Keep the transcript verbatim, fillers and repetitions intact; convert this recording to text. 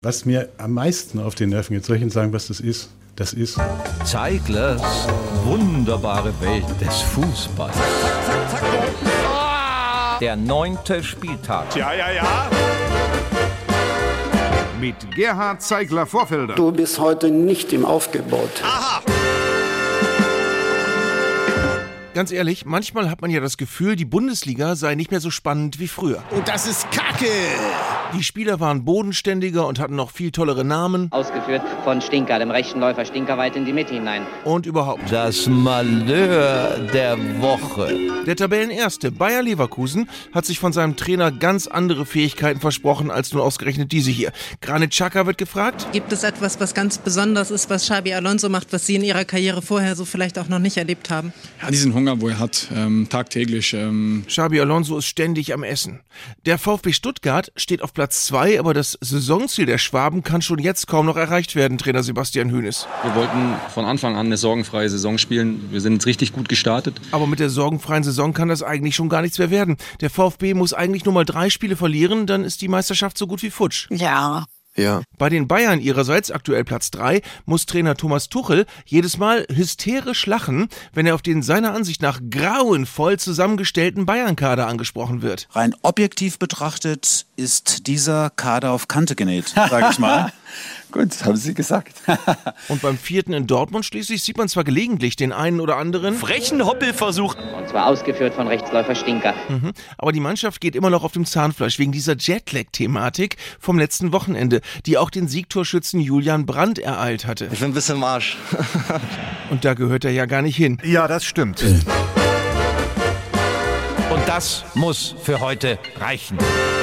Was mir am meisten auf die Nerven geht, soll ich Ihnen sagen, was das ist? Das ist Zeiglers wunderbare Welt des Fußballs. Der neunte Spieltag. Ja, ja, ja. Mit Gerhard Zeigler-Vorfelder. Du bist heute nicht im Aufgebot. Aha! Ganz ehrlich, manchmal hat man ja das Gefühl, die Bundesliga sei nicht mehr so spannend wie früher. Und das ist Kacke! Die Spieler waren bodenständiger und hatten noch viel tollere Namen. Ausgeführt von Stinker, dem rechten Läufer Stinker weit in die Mitte hinein. Und überhaupt. Das Malheur der Woche. Der Tabellenerste Bayer Leverkusen hat sich von seinem Trainer ganz andere Fähigkeiten versprochen als nur ausgerechnet diese hier. Granit Xhaka wird gefragt. Gibt es etwas, was ganz besonders ist, was Xabi Alonso macht, was Sie in Ihrer Karriere vorher so vielleicht auch noch nicht erlebt haben? Ja, diesen Hunger, wo er hat, ähm, tagtäglich. Ähm Xabi Alonso ist ständig am Essen. Der VfB Stuttgart steht auf Platz zwei, aber das Saisonziel der Schwaben kann schon jetzt kaum noch erreicht werden, Trainer Sebastian Hoeneß. Wir wollten von Anfang an eine sorgenfreie Saison spielen. Wir sind richtig gut gestartet. Aber mit der sorgenfreien Saison kann das eigentlich schon gar nichts mehr werden. Der VfB muss eigentlich nur mal drei Spiele verlieren, dann ist die Meisterschaft so gut wie futsch. Ja. Ja. Bei den Bayern ihrerseits, aktuell Platz drei, muss Trainer Thomas Tuchel jedes Mal hysterisch lachen, wenn er auf den seiner Ansicht nach grauenvoll zusammengestellten Bayern-Kader angesprochen wird. Rein objektiv betrachtet ist dieser Kader auf Kante genäht, sage ich mal. Gut, haben Sie gesagt. Und beim vierten in Dortmund schließlich sieht man zwar gelegentlich den einen oder anderen Frechen Hoppelversuch. Und zwar ausgeführt von Rechtsläufer Stinker. Mhm, aber die Mannschaft geht immer noch auf dem Zahnfleisch wegen dieser Jetlag-Thematik vom letzten Wochenende, die auch den Siegtorschützen Julian Brandt ereilt hatte. Ich bin ein bisschen im Arsch. Und da gehört er ja gar nicht hin. Ja, das stimmt. Und das muss für heute reichen.